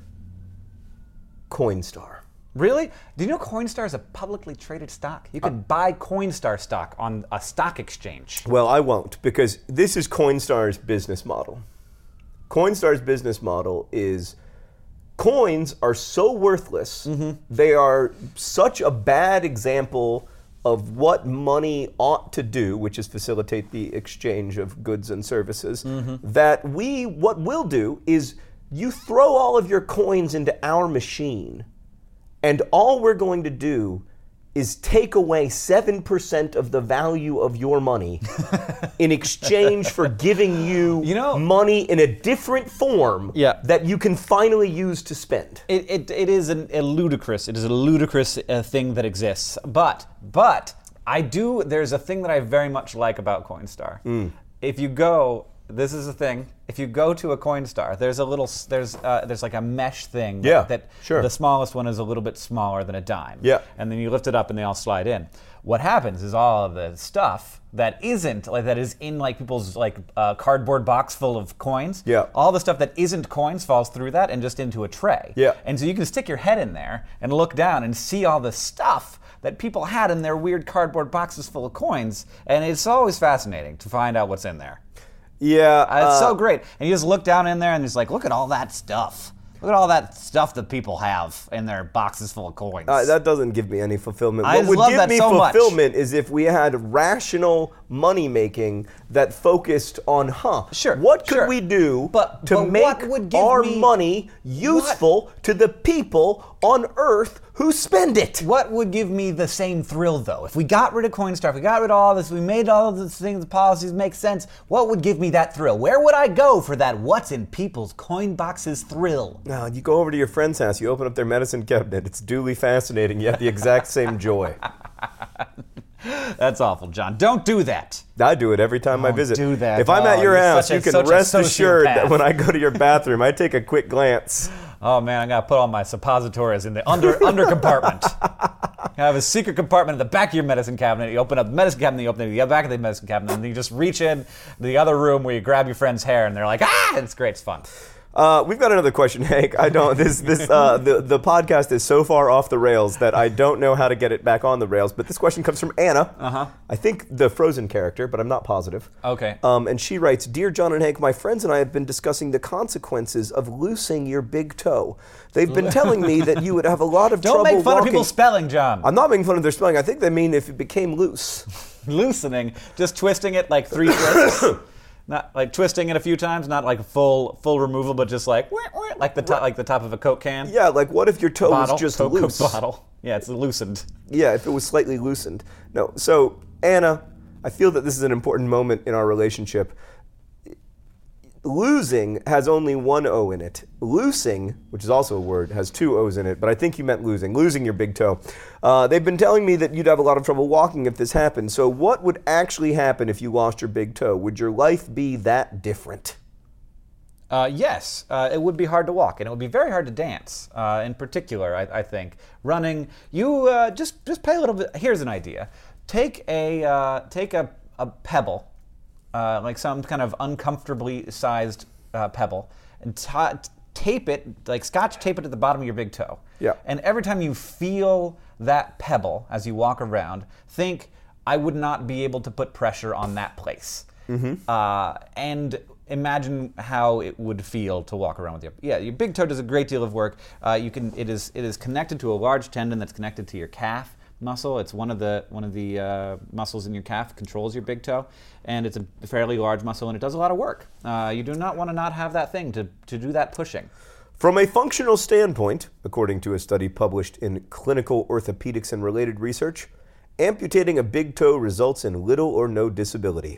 Coinstar. Really? Do you know Coinstar is a publicly traded stock? You can buy Coinstar stock on a stock exchange. Well, I won't because this is Coinstar's business model. Coinstar's business model is coins are so worthless. Mm-hmm. They are such a bad example of what money ought to do, which is facilitate the exchange of goods and services, mm-hmm. that we, what we'll do is you throw all of your coins into our machine, and all we're going to do is take away seven percent of the value of your money in exchange for giving you, you know, money in a different form yeah. that you can finally use to spend. It, it, it is an, a ludicrous, it is a ludicrous uh, thing that exists. But, but, I do, there's a thing that I very much like about Coinstar. Mm. If you go, this is a thing, if you go to a Coinstar, there's a little, there's uh, there's like a mesh thing. Yeah, that sure. The smallest one is a little bit smaller than a dime. Yeah. And then you lift it up and they all slide in. What happens is all of the stuff that isn't, like that is in like people's like uh, cardboard box full of coins, yeah. all the stuff that isn't coins falls through that and just into a tray. Yeah. And so you can stick your head in there and look down and see all the stuff that people had in their weird cardboard boxes full of coins, and it's always fascinating to find out what's in there. Yeah. Uh, it's uh, so great. And you just look down in there and it's like, look at all that stuff. Look at all that stuff that people have in their boxes full of coins. Uh, that doesn't give me any fulfillment. I what would love give that me so fulfillment much. is if we had rational money making that focused on, huh, sure, what could sure. we do but, to but make what would give our me, money useful what? to the people on Earth who spend it? What would give me the same thrill, though? If we got rid of Coinstar, if we got rid of all this, we made all of these things, the policies make sense, what would give me that thrill? Where would I go for that what's in people's coin boxes thrill? Now, you go over to your friend's house, you open up their medicine cabinet, it's duly fascinating, you have the exact same joy. That's awful, John. Don't do that. I do it every time Don't I visit. do that. If I'm at Oh, your you're house, such a- you can such a rest assured sociopath. that when I go to your bathroom, I take a quick glance. Oh man, I gotta put all my suppositories in the under under compartment. You have a secret compartment at the back of your medicine cabinet. You open up the medicine cabinet, you open it to the back of the medicine cabinet, and then you just reach in the other room where you grab your friend's hair, and they're like, ah! It's great, it's fun. Uh, we've got another question, Hank. I don't. This this uh, the the podcast is so far off the rails that I don't know how to get it back on the rails. But this question comes from Anna. Uh huh. I think the Frozen character, but I'm not positive. Okay. Um, and she writes, "Dear John and Hank, my friends and I have been discussing the consequences of loosing your big toe. They've been telling me that you would have a lot of Don't trouble make fun walking." of people's spelling, John. I'm not making fun of their spelling. I think they mean if it became loose. Loosening, just twisting it like three twists. Not like twisting it a few times, not like full full removal, but just like like the top like the top of a Coke can. Yeah, like what if your toe Bottle, was just Coke, loose? Coke bottle. Yeah, it's loosened. Yeah, if it was slightly loosened. No. So, Anna, I feel that this is an important moment in our relationship. Losing has only one O in it. Loosing, which is also a word, has two O's in it, but I think you meant losing. Losing your big toe. Uh, they've been telling me that you'd have a lot of trouble walking if this happened. So what would actually happen if you lost your big toe? Would your life be that different? Uh, yes, uh, it would be hard to walk, and it would be very hard to dance. Uh, in particular, I, I think running. You uh, just just play a little bit. Here's an idea: take a uh, take a, a pebble, uh, like some kind of uncomfortably sized uh, pebble, and ta- tape it like Scotch tape it at the bottom of your big toe. Yeah. And every time you feel that pebble as you walk around, think, I would not be able to put pressure on that place. Mm-hmm. Uh, and imagine how it would feel to walk around with your yeah your big toe does a great deal of work. Uh, you can it is it is connected to a large tendon that's connected to your calf muscle. It's one of the one of the uh, muscles in your calf, controls your big toe, and it's a fairly large muscle and it does a lot of work. Uh, you do not want to not have that thing to to do that pushing. From a functional standpoint, according to a study published in Clinical Orthopedics and Related Research, amputating a big toe results in little or no disability.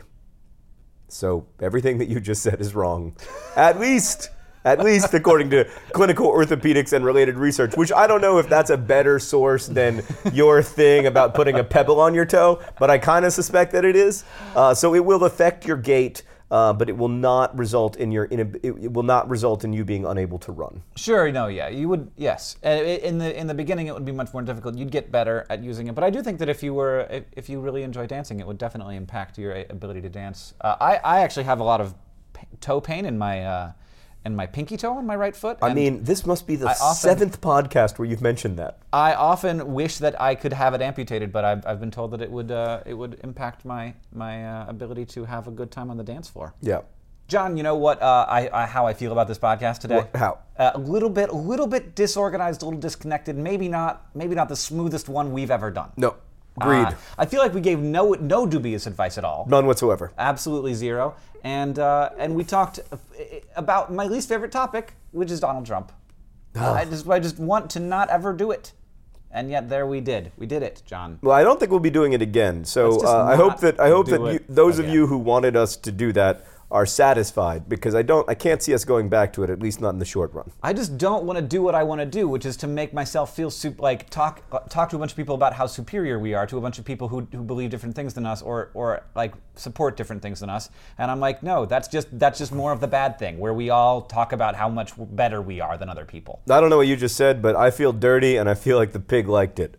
So everything that you just said is wrong. At least, at least according to Clinical Orthopedics and Related Research, which I don't know if that's a better source than your thing about putting a pebble on your toe, but I kind of suspect that it is. Uh, so it will affect your gait, uh, but it will not result in your in it will not result in you being unable to run. Sure, no, yeah, you would, yes. Uh, In the in the beginning, it would be much more difficult. You'd get better at using it, but I do think that if you were if, if you really enjoy dancing, it would definitely impact your ability to dance. Uh, I I actually have a lot of p- toe pain in my uh, in my pinky toe on my right foot. I mean, this must be the I often- seventh podcast where you've mentioned that. I often wish that I could have it amputated, but I've, I've been told that it would uh, it would impact my my uh, ability to have a good time on the dance floor. Yeah. John, you know what? Uh, I, I how I feel about this podcast today. What- how? Uh, a little bit, a little bit disorganized, a little disconnected. Maybe not, maybe not the smoothest one we've ever done. No. Agreed. Uh, I feel like we gave no no dubious advice at all. None whatsoever. Absolutely zero. And uh, and we talked about my least favorite topic, which is Donald Trump. I just I just want to not ever do it. And yet there we did. We did it, John. Well, I don't think we'll be doing it again. So Let's just uh, I not hope that I hope do that you, it those of again. you who wanted us to do that are satisfied, because I don't I can't see us going back to it, at least not in the short run. I just don't want to do what I want to do, which is to make myself feel sup- like talk uh, talk to a bunch of people about how superior we are to a bunch of people who, who believe different things than us or or like support different things than us. And I'm like, no, that's just that's just more of the bad thing, where we all talk about how much better we are than other people. I don't know what you just said, but I feel dirty, and I feel like the pig liked it.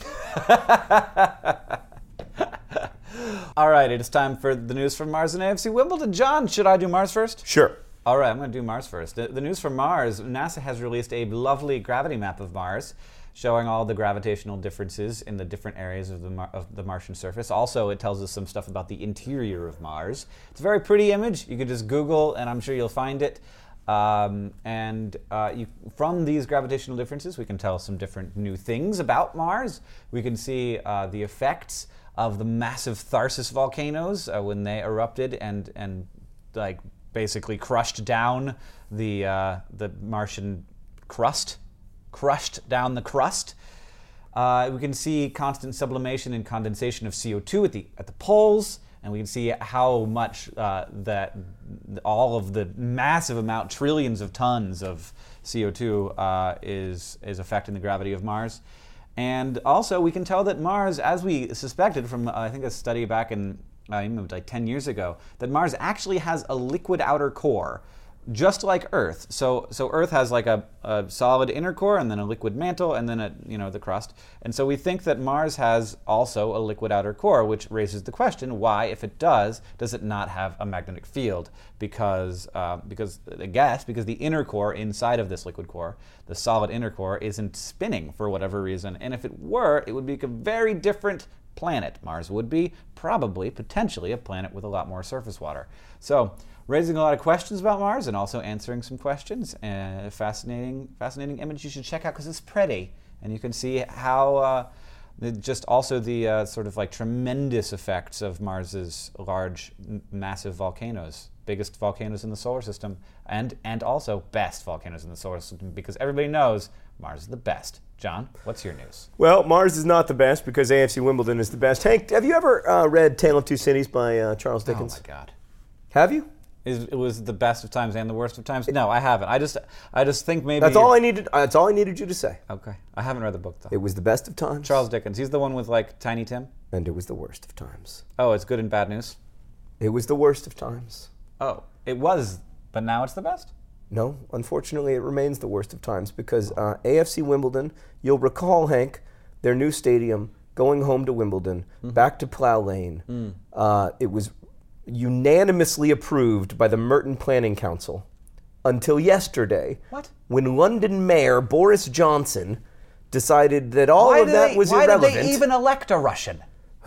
All right, it is time for the news from Mars and A F C Wimbledon. John, should I do Mars first? Sure. All right, I'm going to do Mars first. The, the news from Mars, NASA has released a lovely gravity map of Mars, showing all the gravitational differences in the different areas of the, Mar- of the Martian surface. Also, it tells us some stuff about the interior of Mars. It's a very pretty image. You could just Google, and I'm sure you'll find it. Um, and uh, you, from these gravitational differences, we can tell some different new things about Mars. We can see uh, the effects of the massive Tharsis volcanoes uh, when they erupted and and like basically crushed down the uh, the Martian crust, crushed down the crust. Uh, we can see constant sublimation and condensation of C O two at the at the poles, and we can see how much uh, that all of the massive amount, trillions of tons of C O two uh, is is affecting the gravity of Mars. And also, we can tell that Mars, as we suspected from, uh, I think, a study back in, uh, even like ten years ago, that Mars actually has a liquid outer core, just like Earth. So, so Earth has like a, a solid inner core, and then a liquid mantle, and then a, you know, the crust. And so we think that Mars has also a liquid outer core, which raises the question: why, if it does, does it not have a magnetic field? Because, uh, because I guess, because the inner core inside of this liquid core, the solid inner core, isn't spinning for whatever reason. And if it were, it would be a very different planet. Mars would be probably, potentially, a planet with a lot more surface water. So, raising a lot of questions about Mars and also answering some questions. Uh, fascinating, fascinating image you should check out because it's pretty, and you can see how uh, the, just also the uh, sort of like tremendous effects of Mars's large, m- massive volcanoes, biggest volcanoes in the solar system, and and also best volcanoes in the solar system, because everybody knows Mars is the best. John, what's your news? Well, Mars is not the best because A F C Wimbledon is the best. Hank, have you ever uh, read Tale of Two Cities by uh, Charles Dickens? Oh my God. Have you? Is, it was the best of times and the worst of times? No, I haven't. I just, I just think maybe. That's all I needed. That's all I needed you to say. Okay, I haven't read the book though. It was the best of times. Charles Dickens. He's the one with like Tiny Tim. And it was the worst of times. Oh, it's good and bad news. It was the worst of times. Oh, it was, but now it's the best. No, unfortunately, it remains the worst of times because uh, A F C Wimbledon. You'll recall, Hank, their new stadium, going home to Wimbledon, mm-hmm. back to Plough Lane. Mm. Uh, it was unanimously approved by the Merton Planning Council until yesterday. What? When London Mayor Boris Johnson decided that all why of that they, was why irrelevant. Why did they even elect a Russian?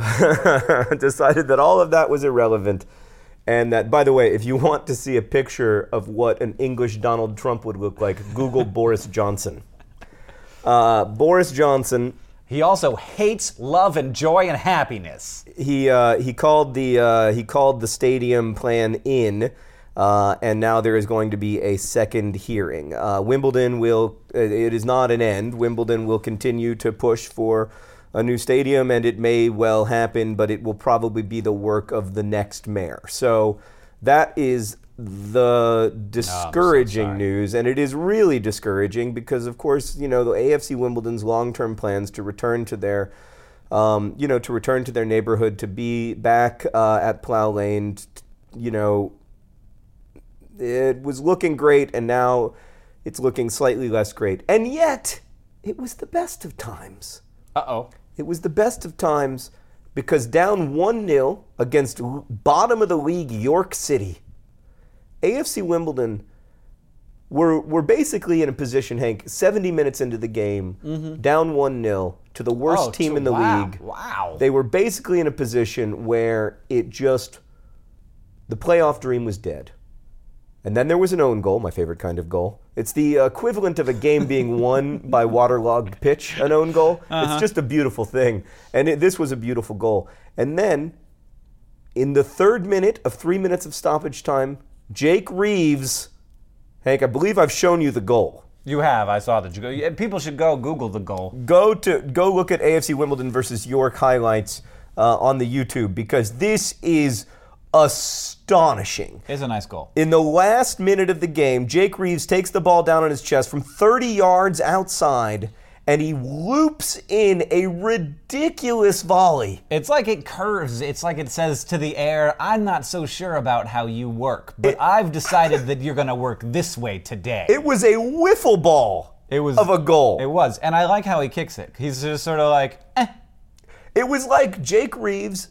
Decided that all of that was irrelevant. And that, by the way, if you want to see a picture of what an English Donald Trump would look like, Google Boris Johnson. Uh, Boris Johnson. He also hates love and joy and happiness. He uh, he called the uh, he called the stadium plan in, uh, and now there is going to be a second hearing. Uh, Wimbledon will. It is not an end. Wimbledon will continue to push for a new stadium, and it may well happen, but it will probably be the work of the next mayor. So that is the discouraging oh, so news, and it is really discouraging because, of course, you know, the A F C Wimbledon's long-term plans to return to their, um, you know, to return to their neighborhood, to be back uh, at Plough Lane, t- you know, it was looking great, and now it's looking slightly less great. And yet, it was the best of times. Uh-oh. It was the best of times because down one nil against bottom of the league York City, A F C Wimbledon were were basically in a position, Hank, seventy minutes into the game, mm-hmm. down one nil to the worst oh, team to, in the wow, league. Wow. They were basically in a position where it just, the playoff dream was dead. And then there was an own goal, my favorite kind of goal. It's the equivalent of a game being won by waterlogged pitch, an own goal. Uh-huh. It's just a beautiful thing. And it, this was a beautiful goal. And then, in the third minute of three minutes of stoppage time, Jake Reeves, Hank, I believe I've shown you the goal. You have. I saw that. You go. People should go Google the goal. Go to go look at A F C Wimbledon versus York highlights uh, on the YouTube, because this is astonishing. It's a nice goal. In the last minute of the game, Jake Reeves takes the ball down on his chest from thirty yards outside, and he loops in a ridiculous volley. It's like it curves. It's like it says to the air, I'm not so sure about how you work, but it, I've decided that you're going to work this way today. It was a wiffle ball it was, of a goal. It was, and I like how he kicks it. He's just sort of like, eh. It was like Jake Reeves,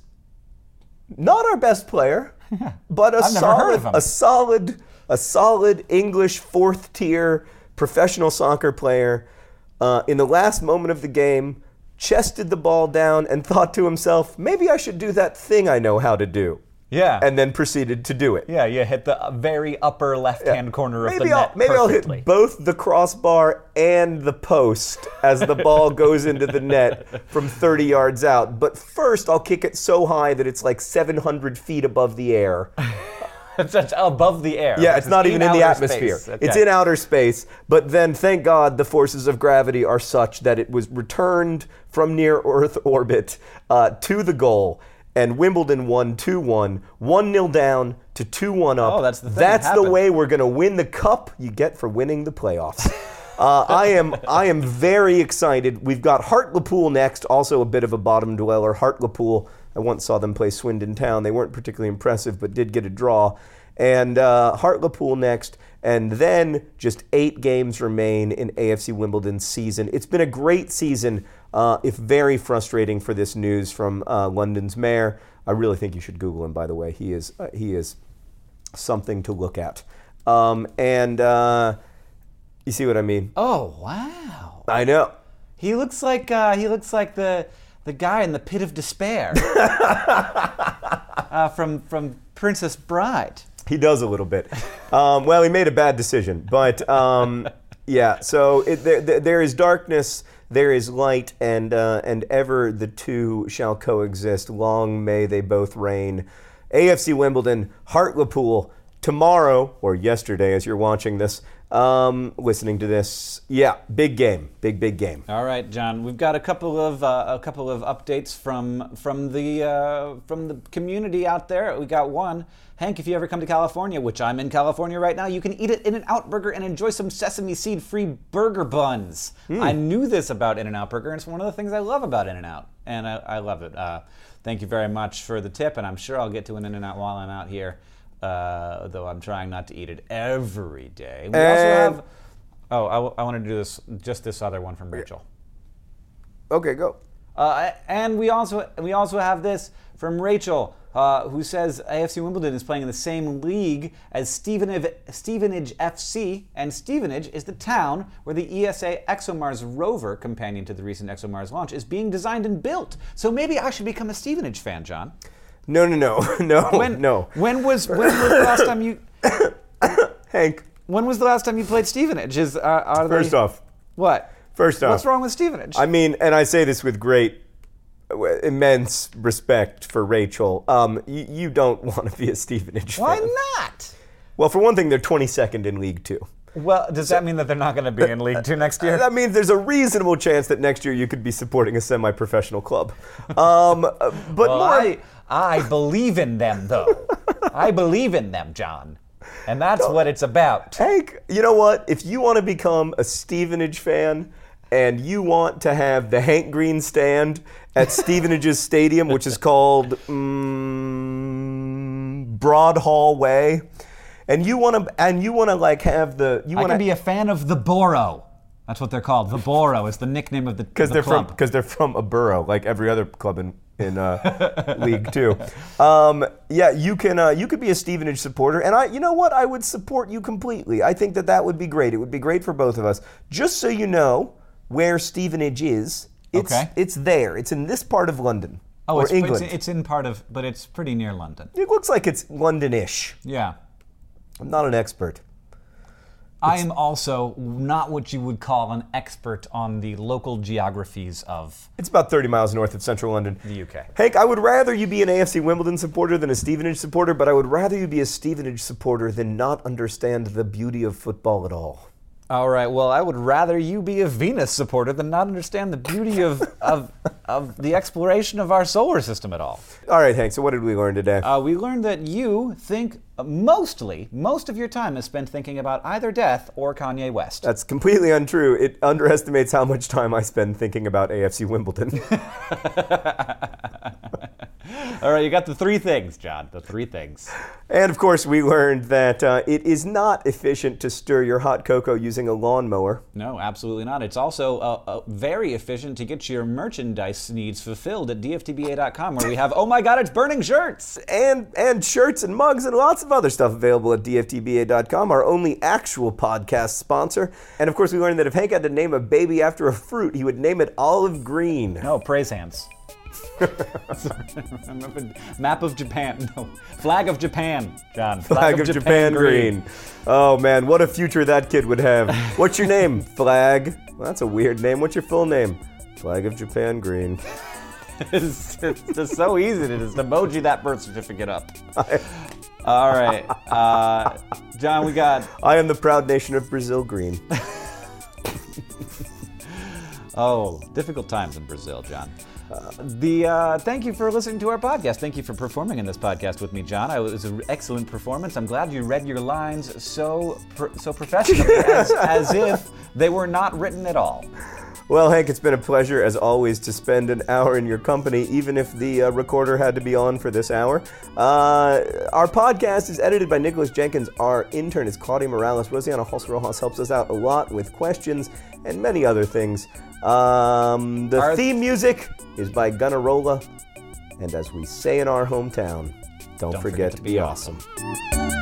not our best player, but a I've never heard of solid, him. a solid, a solid English fourth tier professional soccer player. Uh, in the last moment of the game, chested the ball down and thought to himself, maybe I should do that thing I know how to do. Yeah. And then proceeded to do it. Yeah, you hit the very upper left-hand yeah. corner maybe of the I'll, net Maybe perfectly. I'll hit both the crossbar and the post as the ball goes into the net from thirty yards out. But first, I'll kick it so high that it's like seven hundred feet above the air. It's above the air. Yeah, it's, it's not even in the atmosphere. Okay. It's in outer space. But then, thank God, the forces of gravity are such that it was returned from near Earth orbit uh, to the goal. And Wimbledon won two one, one nil down to two one up. Oh, that's the thing. That's the way we're going to win the cup you get for winning the playoffs. uh, I am I am very excited. We've got Hartlepool next, also a bit of a bottom dweller. Hartlepool, I once saw them play Swindon Town. They weren't particularly impressive, but did get a draw. And uh, Hartlepool next, and then just eight games remain in A F C Wimbledon's season. It's been a great season, uh, if very frustrating for this news from uh, London's mayor. I really think you should Google him, by the way. He is uh, he is something to look at. Um, and uh, you see what I mean? Oh, wow. I know. He looks like uh, he looks like the the guy in the Pit of Despair uh, from from Princess Bride. He does a little bit. Um, well, he made a bad decision, but um, yeah. So it, there, there is darkness, there is light, and uh, and ever the two shall coexist. Long may they both reign. A F C Wimbledon, Hartlepool tomorrow or yesterday, as you're watching this, um, listening to this. Yeah, big game, big big game. All right, John. We've got a couple of uh, a couple of updates from from the uh, from the community out there. We got one. Hank, if you ever come to California, which I'm in California right now, you can eat at In-N-Out Burger and enjoy some sesame seed-free burger buns. Mm. I knew this about In-N-Out Burger, and it's one of the things I love about In-N-Out, and I, I love it. Uh, thank you very much for the tip, and I'm sure I'll get to an In-N-Out while I'm out here, uh, though I'm trying not to eat it every day. We and also have... Oh, I, w- I want to do this, just this other one from Rachel. Okay, go. Uh, and we also we also have this from Rachel, uh, who says A F C Wimbledon is playing in the same league as Stevenage, Stevenage F C, and Stevenage is the town where the E S A ExoMars rover, companion to the recent ExoMars launch, is being designed and built. So maybe I should become a Stevenage fan, John. No, no, no, no, when, no. When was when was the last time you... Hank. When was the last time you played Stevenage? Is, uh, are First they, off. What? First off. What's wrong with Stevenage? I mean, and I say this with great, immense respect for Rachel. Um, you, you don't want to be a Stevenage Why fan. Why not? Well, for one thing, they're twenty-second in League Two. Well, does that mean that they're not going to be in League Two next year? That means there's a reasonable chance that next year you could be supporting a semi-professional club. Um, but well, more... I, I believe in them, though. I believe in them, John. And that's no. what it's about. Hank, you know what? If you want to become a Stevenage fan and you want to have the Hank Green stand at Stevenage's stadium, which is called um, Broad Hall Way, and you want to, and you want to like have the, you want to be a fan of the Borough. That's what they're called. The Borough is the nickname of the, Because the they're club. from because they're from a borough, like every other club in in uh, League Two. Um, yeah, you can uh, you could be a Stevenage supporter, and I, you know what, I would support you completely. I think that that would be great. It would be great for both of us. Just so you know where Stevenage is, it's okay. it's there. It's in this part of London oh, or it's, England. It's, it's in part of, but it's pretty near London. It looks like it's London-ish. Yeah. I'm not an expert. I am also not what you would call an expert on the local geographies of It's about thirty miles north of central London. the U K. Hank, I would rather you be an A F C Wimbledon supporter than a Stevenage supporter, but I would rather you be a Stevenage supporter than not understand the beauty of football at all. All right, well, I would rather you be a Venus supporter than not understand the beauty of, of, of the exploration of our solar system at all. All right, Hank, so what did we learn today? Uh, we learned that you think uh, mostly, most of your time is spent thinking about either death or Kanye West. That's completely untrue. It underestimates how much time I spend thinking about A F C Wimbledon. All right, you got the three things, John, the three things. And of course, we learned that uh, it is not efficient to stir your hot cocoa using a lawnmower. No, absolutely not. It's also uh, uh, very efficient to get your merchandise needs fulfilled at D F T B A dot com, where we have, oh my God, it's burning shirts! And and shirts and mugs and lots of other stuff available at D F T B A dot com, our only actual podcast sponsor. And of course, we learned that if Hank had to name a baby after a fruit, he would name it olive green. No, praise hands. Map of Japan. No. Flag of Japan, John. Flag, Flag of, of Japan, Japan green. green. Oh man, what a future that kid would have. What's your name? Flag. Well, that's a weird name. What's your full name? Flag of Japan green. it's, it's just so easy to just emoji that birth certificate up. All right. Uh, John, we got... I am the proud nation of Brazil green. Oh, difficult times in Brazil, John. Uh, the uh, thank you for listening to our podcast. Thank you for performing in this podcast with me, John. I, it was an excellent performance. I'm glad you read your lines so pro- so professionally, as, as if they were not written at all. Well, Hank, it's been a pleasure, as always, to spend an hour in your company, even if the uh, recorder had to be on for this hour. Uh, our podcast is edited by Nicholas Jenkins. Our intern is Claudia Morales. Rosiana Holz-Rojas helps us out a lot with questions and many other things. Um, the our theme music is by Gunnarolla. And as we say in our hometown, don't, don't forget, forget to be awesome. awesome.